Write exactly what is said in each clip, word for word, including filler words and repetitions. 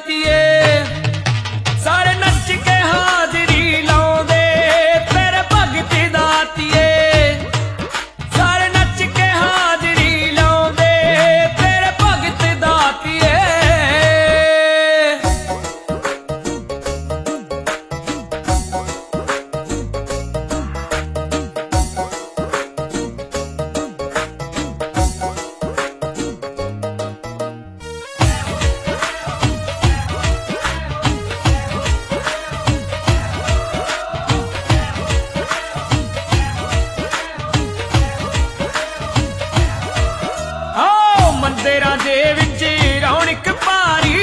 दातिए सारे नच के हाजरी लाउंदे तेरे भगत दातिए सारे नच के हाजरी लाउंदे तेरे भगत दातिए मंदिरां दे विच रौनक भारी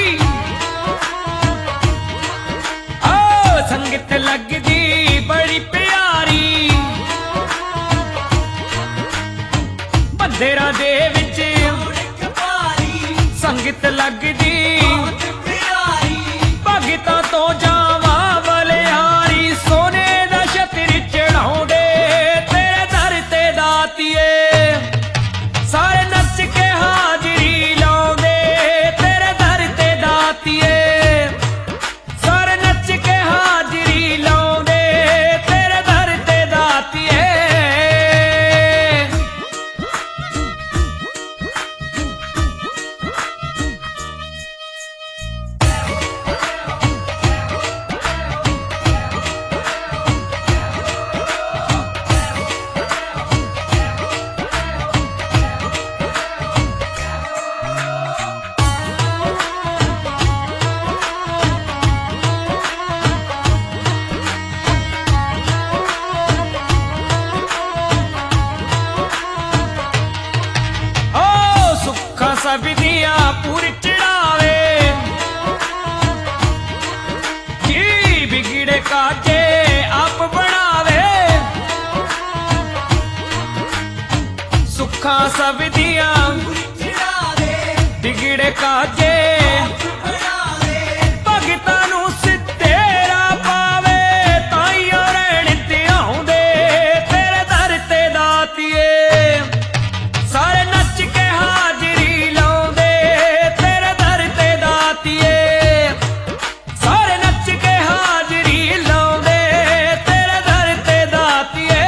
ओ संगत लगदी बड़ी प्यारी मंदिरां दे विच रौनक भारी संगत लगदी भगतां तो जावां बलिहारी सोने दा छतर चढ़ाउंदे तेरे दर ते दातिए सारे नच के हाजरी लाउंदे तेरे दर ते दातिए सारे नच के हाजरी लाउंदे तेरे दर ते दातिए सब दिया पूरी चढ़ावे जी बिगड़े काजे आप बनावे सुखा सब दिया बिगड़े काजे भगतां नूं सिद्धे राह पावे ताइयों रहण ते आउंदे तेरे दर ते दातिए सारे नच के हाजरी लाउंदे तेरे दर ते दातिए सारे नच के हाजरी लाउंदे तेरे दर ते दातिए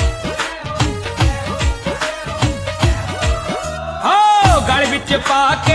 पा के